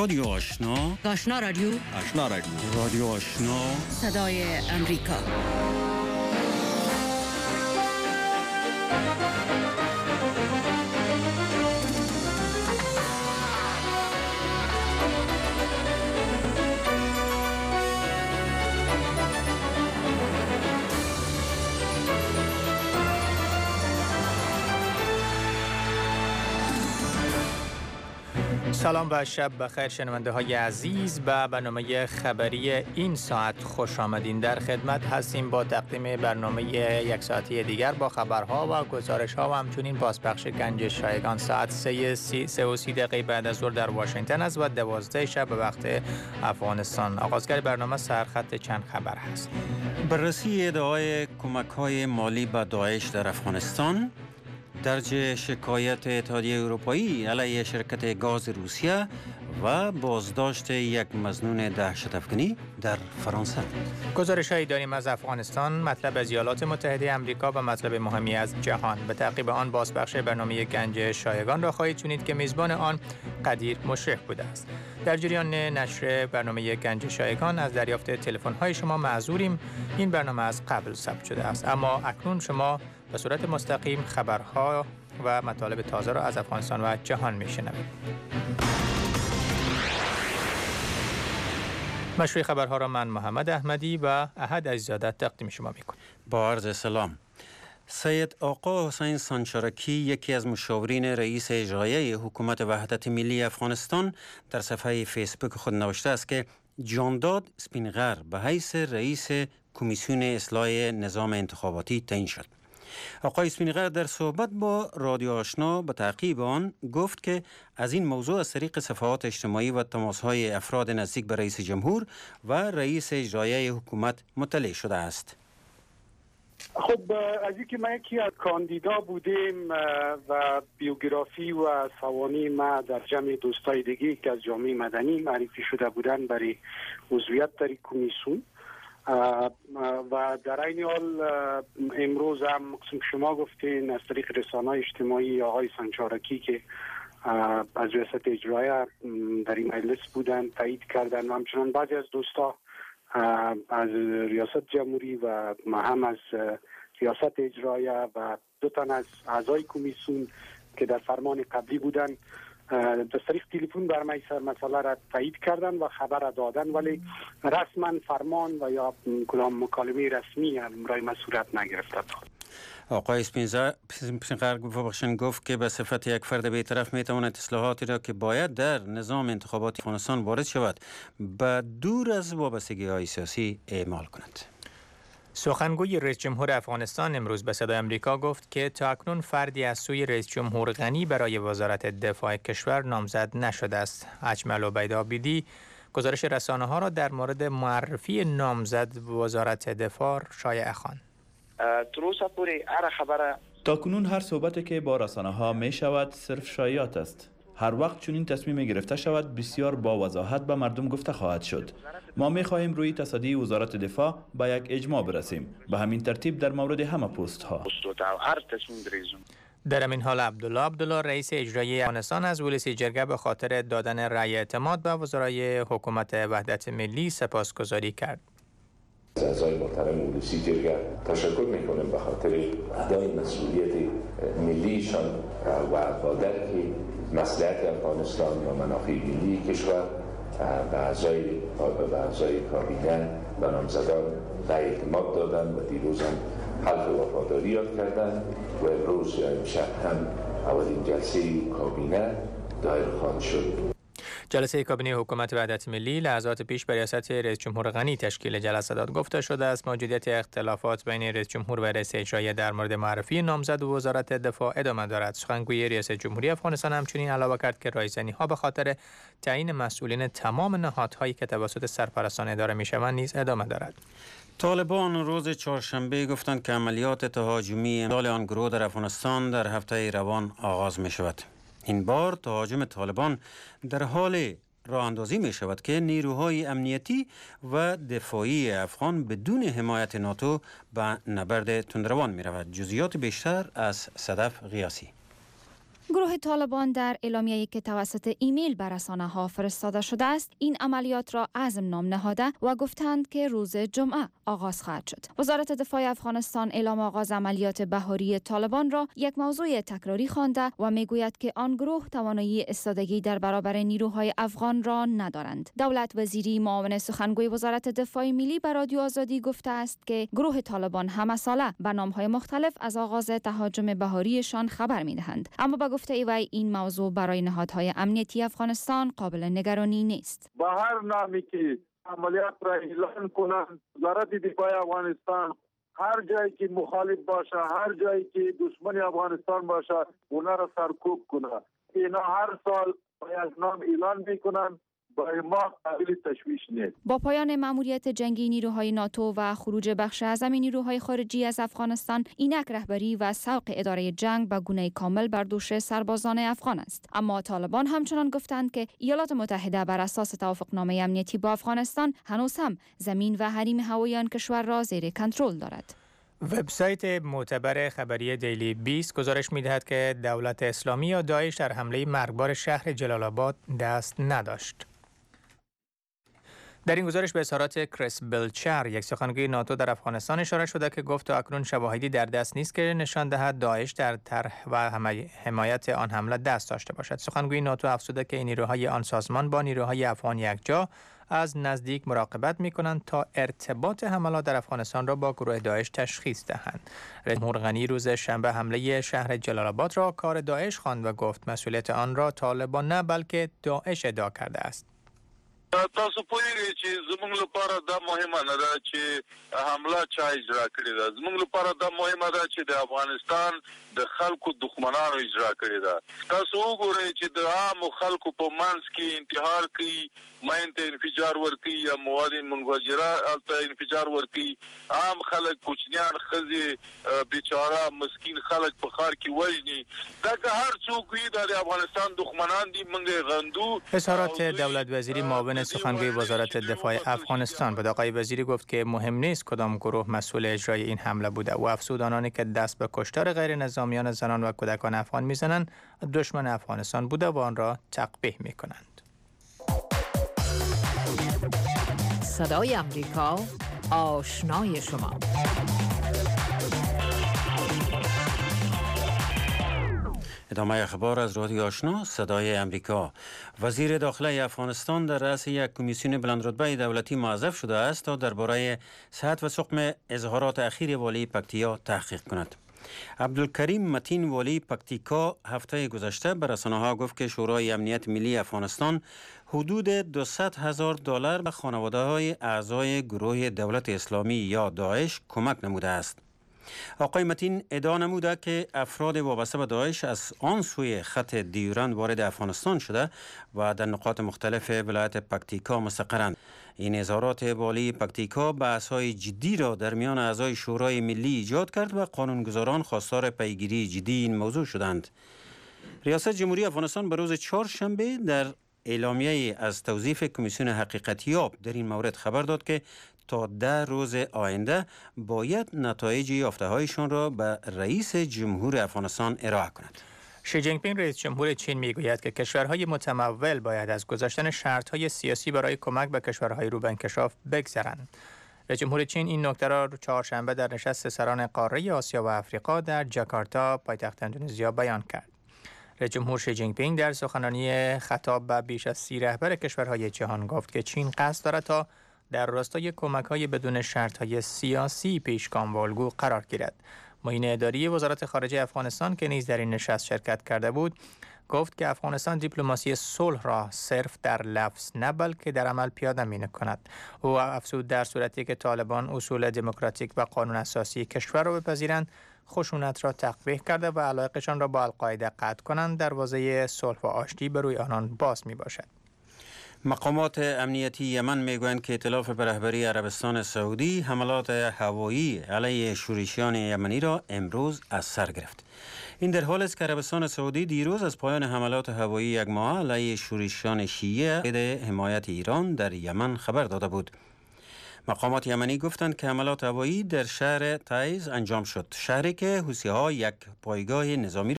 رادیو آشنا، آشنا رادیو، آشنا رادیو، رادیو آشنا، صدای امریکا. سلام و شب بخیر شنونده های عزیز، به برنامه خبری این ساعت خوش آمدین. در خدمت هستیم با تقدیم برنامه یک ساعتی دیگر با خبرها و گزارش ها و همچنین بازپخش گنج شایگان. ساعت 3:30 بعد از ظهر در واشنگتن است و 12 شب به وقت افغانستان. آغازگر برنامه سرخط چند خبر هست. بررسی ادعای کمک‌های مالی به داعش در افغانستان، درج شکایت اتحادیه اروپایی علیه شرکت گاز روسیه و بازداشت یک مظنون دهشت افکنی در فرانسه. گزارش‌هایی داریم از افغانستان، مطلب از ایالات متحده آمریکا و مطلب مهمی از جهان. به تعقیب آن بازپخش برنامه گنج شایگان را خواهید شنید که میزبان آن قدیر مشرف بوده است. در جریان نشر برنامه گنج شایگان از دریافت تلفن‌های شما معذوریم. این برنامه از قبل ثبت شده است، اما اکنون شما به صورت مستقیم خبرها و مطالب تازه را از افغانستان و جهان میشنوید. مشروع خبرها را من محمد احمدی و احد عزیزاده تقدیم شما میکنم. با عرض سلام. سید آقا حسین سانچارکی، یکی از مشاورین رئیس اجرایی حکومت وحدت ملی افغانستان، در صفحه فیسبوک خود نوشته است که جانداد اسپینغر به حیث رئیس کمیسیون اصلاح نظام انتخاباتی تعیین شد. آقای اسپینغر در صحبت با رادیو آشنا به تعقیب آن گفت که از این موضوع از طریق صفحات اجتماعی و تماس‌های افراد نزدیک به رئیس جمهور و رئیس اجرایی حکومت مطلع شده است. خب از اینکه من یکی از کاندیدا بودیم و بیوگرافی و سوانح ما در جمع دوستای دیگه که از جامعه مدنی معرفی شده بودن برای عضویت در کمیسیون و در این حال امروز هم شما گفتین از طریق رسانه‌های اجتماعی آقای سانچارکی که از ریاست اجرایی در این مجلس بودن تایید کردن و همچنان بعضی از دوستا از ریاست جمهوری و هم از ریاست اجرایی و دو تن از اعضای کمیسیون که در فرمان قبلی بودن در طریق تلفن بر مسئله را تایید کردن و خبر را دادن، ولی رسما فرمان و یا کدام مکالمه رسمی برای ما صورت نگرفته. آقای اسپینغر گفت که به صفت یک فرد بی‌طرف میتواند اصلاحاتی را که باید در نظام انتخاباتی افغانستان وارد شود به دور از وابستگی‌های سیاسی اعمال کند. سخنگوی رئیس جمهور افغانستان امروز به صدای امریکا گفت که تا اکنون فردی از سوی رئیس جمهور غنی برای وزارت دفاع کشور نامزد نشده است. اجمل عبیدآبادی گزارش رسانه‌ها را در مورد معرفی نامزد وزارت دفاع شایعه خواند. تاکنون هر صحبتی که با رسانه‌ها می شود صرف شایعات است. هر وقت چون این تصمیم گرفته شود بسیار با وضاحت به مردم گفته خواهد شد. ما می خواهیم روی تصدی وزارت دفاع به یک اجماع برسیم، به همین ترتیب در مورد همه پست ها. در همین حال عبدالله رئیس اجرایی افغانستان از ولسی جرگه به خاطر دادن رأی اعتماد به وزرای حکومت وحدت ملی سپاسگزاری کرد. از اعضای محترم ولسی جرگه تشکر میکنم به خاطر ادای مسئولیت ملیشان و با درک مصلحت افغانستان و منافع ملی کشور به اعضای کابینه و نامزدان رأی اعتماد دادن و دیروز هم حلف وفاداری یاد کردن و امروز یا امشب هم اولین جلسه کابینه دایر خواهد شد. جلسه کابینه حکومت وحدت ملی لحظات پیش به ریاست رئیس جمهور غنی تشکیل جلسه داد. گفته شده است موجودیت اختلافات بین رئیس جمهور و رئیس اجرایی در مورد معرفی نامزد وزارت دفاع ادامه دارد. سخنگوی ریاست جمهوری افغانستان همچنین علاوه کرد که رایزنی‌ها به خاطر تعیین مسئولین تمام نهادهایی که توسط سرپرستان اداره می‌شوند نیز ادامه دارد. طالبان روز چهارشنبه گفتند که عملیات تهاجمی امسال آن گروه در افغانستان در هفته روان آغاز می شود. این بار تهاجم طالبان در حال راه اندازی می شود که نیروهای امنیتی و دفاعی افغان بدون حمایت ناتو به نبرد تندروان می رود. جزئیات بیشتر از صدف غیاسی. گروه طالبان در اعلامیه‌ای که توسط ایمیل به رسانه‌ها فرستاده شده است، این عملیات را عزم نام نهاده و گفتند که روز جمعه آغاز خواهد شد. وزارت دفاع افغانستان اعلام آغاز عملیات بهاری طالبان را یک موضوع تکراری خوانده و میگوید که آن گروه توانایی ایستادگی در برابر نیروهای افغان را ندارند. دولت وزیری معاون سخنگوی وزارت دفاع ملی به رادیو آزادی گفته است که گروه طالبان همه ساله به نام‌های مختلف از آغاز تهاجم بهاریشان خبر می‌دهند، اما به گفته وی این موضوع برای نهادهای امنیتی افغانستان قابل نگرانی نیست. با هر نامی که عملیات را اعلان کنند، وزارت دفاع افغانستان هر جایی که مخالف باشه، هر جایی که دشمن افغانستان باشه، اونا را سرکوب کنه. اینا هر سال با یک نام اعلان میکنند، برای ما قابل تشویش نیست. با پایان مأموریت جنگی نیروهای ناتو و خروج بخش اعظم نیروهای خارجی از افغانستان، اینک رهبری و سوق اداره جنگ به گونه کامل بر دوش سربازان افغان است. اما طالبان همچنان گفتند که ایالات متحده بر اساس توافقنامه امنیتی با افغانستان هنوز هم زمین و حریم هوایی آن کشور را زیر کنترل دارد. وبسایت معتبر خبری دیلی 20 گزارش می‌دهد که دولت اسلامی یا داعش در حمله مرگبار شهر جلال آباد دست نداشت. در این گزارش به اظهارات کریس بلچر، یک سخنگوی ناتو در افغانستان، اشاره شده که گفت تا اکنون شواهدی در دست نیست که نشان دهد داعش در طرح و حمایت آن حمله دست داشته باشد. سخنگوی ناتو افزوده که نیروهای آن سازمان با نیروهای افغان یکجا از نزدیک مراقبت می‌کنند تا ارتباط حملات در افغانستان را با گروه داعش تشخیص دهند. رئیس جمهور غنی روز شنبه حمله شهر جلال آباد را کار داعش خواند و گفت مسئولیت آن را طالبان نه بلکه داعش ادعا کرده است. تاسو پوهیږئ چې زموږ لپاره دا مهمه نه ده چې حمله چا اجرا کړې ده. زموږ لپاره دا مهمه ده چې د افغانستان د خلکو دښمنانو اجرا کړې ده. تاسو وګورئ چې د عامو خلکو په منځ کې انتحار کوي، ماین ته انفجار ورکوي یا مواد منفجره ته انفجار ورکوي، عام خلک، کوچنیان، ښځې، بیچاره مسکین خلک په ښار کې وژني. دا که هر څوک وي دا د افغانستان دښمنان دي، موږ یې غندو. اظهارات دولت وزیری معاون سخنگوی وزارت دفاع افغانستان بود. آقای وزیری گفت که مهم نیست کدام گروه مسئول اجرای این حمله بوده و افزود آنانی که دست به کشتار غیر نظامیان، زنان و کودکان افغان میزنند دشمن افغانستان بوده و آن را تقبیح میکنند. صدای امریکا، آشنای شما. ادامه اخبار از رادیو آشنا صدای امریکا. وزیر داخله افغانستان در رأس یک کمیسیون بلندرتبه دولتی موظف شده است تا درباره صحت و سقم اظهارات اخیر والی پکتیا تحقیق کند. عبدالکریم متین والی پکتیکا هفته گذشته به رسانه‌ها گفت که شورای امنیت ملی افغانستان حدود $200,000 به خانواده‌های اعضای گروه دولت اسلامی یا داعش کمک نموده است. آقای متین ادعا نموده که افراد وابسته به داعش از آن سوی خط دیورند وارد افغانستان شده و در نقاط مختلف ولایت پکتیکا مستقرند. این اظهارات والی پکتیکا بحث‌های جدی را در میان اعضای شورای ملی ایجاد کرد و قانونگذاران خواستار پیگیری جدی این موضوع شدند. ریاست جمهوری افغانستان به روز چهارشنبه در اعلامیه از توظیف کمیسیون حقیقتیاب در این مورد خبر داد که تا 10 روز آینده باید نتایج یافته‌هایشان را به رئیس جمهور افغانستان ارائه کند. شی جین پینگ رئیس جمهور چین میگوید که کشورهای متمول باید از گذاشتن شرط‌های سیاسی برای کمک به کشورهای رو به انکشاف بگذرند. رئیس جمهور چین این نکته را چهارشنبه در نشست سران قاره آسیا و آفریقا در جاکارتا پایتخت اندونزیا بیان کرد. رئیس جمهور شی جین پینگ در سخنرانی خطاب به بیش از 30 رهبر کشورهای جهان گفت که چین قصد دارد تا در راستای کمک‌های بدون شرط‌های سیاسی پیشگام و الگو قرار گیرد. معین اداری وزارت خارجه افغانستان که نیز در این نشست شرکت کرده بود، گفت که افغانستان دیپلماسی صلح را صرف در لفظ نه بلکه در عمل پیاده می‌کند. او افزود در صورتی که طالبان اصول دموکراتیک و قانون اساسی کشور را بپذیرند، خشونت را تقبیح کرده و علاقه‌شان را با القاعده قطع کنند، دروازه صلح و آشتی بر روی آنان باز می‌باشد. مقامات امنیتی یمن میگویند که ائتلاف به رهبری عربستان سعودی حملات هوایی علیه شورشیان یمنی را امروز از سر گرفت. این در حالی است که عربستان سعودی دیروز از پایان حملات هوایی یک ماه علیه شورشیان شیعه مورد حمایت ایران در یمن خبر داده بود. مقامات یمنی گفتند که حملات هوایی در شهر تعیز انجام شد، شهری که حوثی‌ها یک پایگاه نظامی